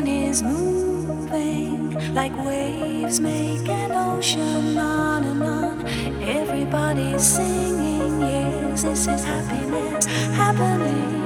is moving like waves make an ocean on and on. Everybody's singing, yes, this is happiness happening.